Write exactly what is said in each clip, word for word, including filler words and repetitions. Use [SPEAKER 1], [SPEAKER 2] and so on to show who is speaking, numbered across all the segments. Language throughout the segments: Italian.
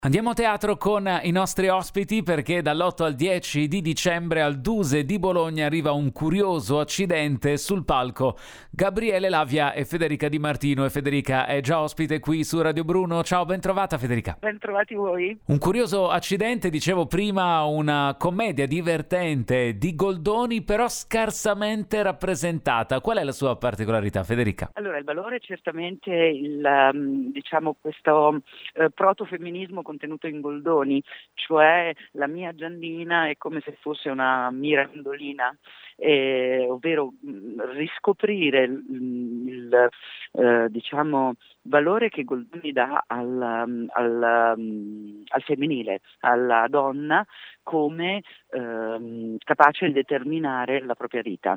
[SPEAKER 1] Andiamo a teatro con i nostri ospiti perché dall'otto al dieci di dicembre al Duse di Bologna arriva un curioso accidente sul palco. Gabriele Lavia e Federica Di Martino, e Federica è già ospite qui su Radio Bruno. Ciao, ben trovata Federica.
[SPEAKER 2] Ben trovati voi.
[SPEAKER 1] Un curioso accidente, dicevo prima, una commedia divertente di Goldoni però scarsamente rappresentata. Qual è la sua particolarità, Federica?
[SPEAKER 2] Allora, il valore è certamente il, um, diciamo, questo uh, protofemminismo contenuto in Goldoni, cioè la mia Giannina è come se fosse una Mirandolina, eh, ovvero mh, riscoprire il, il uh, diciamo, valore che Goldoni dà al, um, al, um, al femminile, alla donna come um, capace di determinare la propria vita.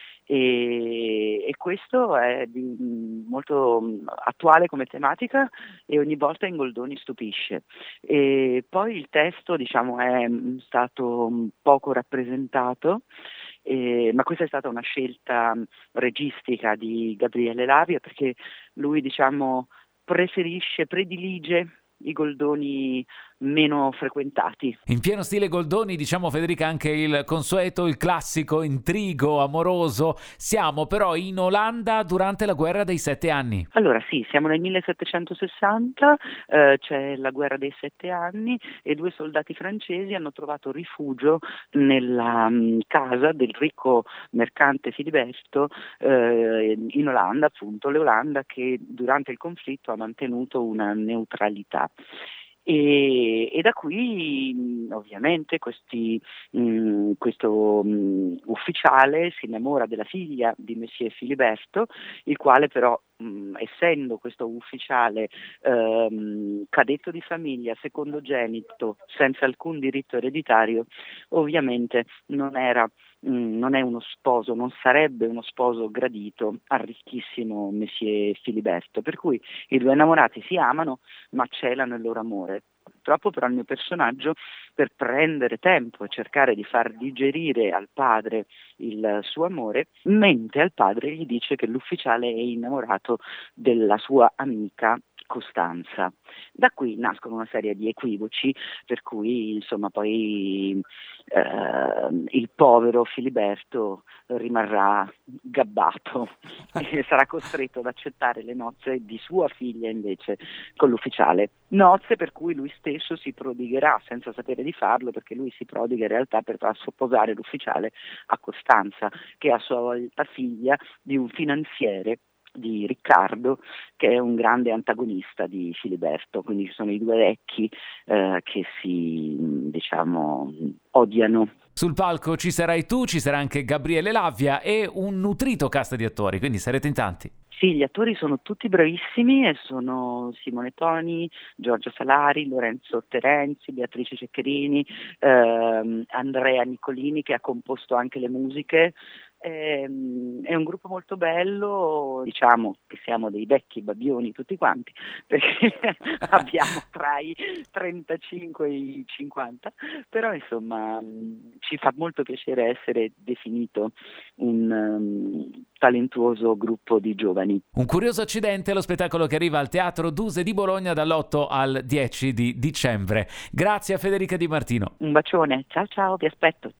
[SPEAKER 2] E, e questo è di, molto attuale come tematica e ogni volta in Goldoni stupisce. E poi il testo, diciamo, è stato poco rappresentato, eh, ma questa è stata una scelta registica di Gabriele Lavia, perché lui, diciamo, preferisce, predilige i Goldoni meno frequentati.
[SPEAKER 1] In pieno stile Goldoni, diciamo Federica, anche il consueto, il classico intrigo amoroso. Siamo però in Olanda durante la guerra dei sette anni.
[SPEAKER 2] Allora sì, siamo nel millesettecentosessanta, eh, c'è la guerra dei sette anni e due soldati francesi hanno trovato rifugio nella um, casa del ricco mercante Filiberto eh, in Olanda, appunto l'Olanda che durante il conflitto ha mantenuto una neutralità. E, e da qui ovviamente questi, mh, questo mh, ufficiale si innamora della figlia di Messie Filiberto, il quale però mh, essendo questo ufficiale ehm, cadetto di famiglia, secondogenito, senza alcun diritto ereditario, ovviamente non era non è uno sposo, non sarebbe uno sposo gradito al ricchissimo Messie Filiberto, per cui i due innamorati si amano ma celano il loro amore. Purtroppo però il mio personaggio, per prendere tempo e cercare di far digerire al padre il suo amore, mente al padre e gli dice che l'ufficiale è innamorato della sua amica Costanza. Da qui nascono una serie di equivoci per cui insomma poi eh, il povero Filiberto rimarrà gabbato e sarà costretto ad accettare le nozze di sua figlia invece con l'ufficiale. Nozze per cui lui stesso si prodigherà senza sapere di farlo, perché lui si prodiga in realtà per far sposare l'ufficiale a Costanza, che è a sua volta figlia di un finanziere di Riccardo, che è un grande antagonista di Filiberto, quindi sono i due vecchi eh, che si, diciamo, odiano.
[SPEAKER 1] Sul palco ci sarai tu, ci sarà anche Gabriele Lavia e un nutrito cast di attori, quindi sarete in tanti.
[SPEAKER 2] Sì, gli attori sono tutti bravissimi e sono Simone Toni, Giorgio Salari, Lorenzo Terenzi, Beatrice Ceccherini, ehm, Andrea Nicolini che ha composto anche le musiche. È un gruppo molto bello, diciamo che siamo dei vecchi babbioni tutti quanti, perché abbiamo tra i trentacinque e i cinquanta, però insomma ci fa molto piacere essere definito un um, talentuoso gruppo di giovani.
[SPEAKER 1] Un curioso accidente è lo spettacolo che arriva al Teatro Duse di Bologna dall'otto al dieci di dicembre. Grazie a Federica Di Martino.
[SPEAKER 2] Un bacione, ciao ciao, vi aspetto.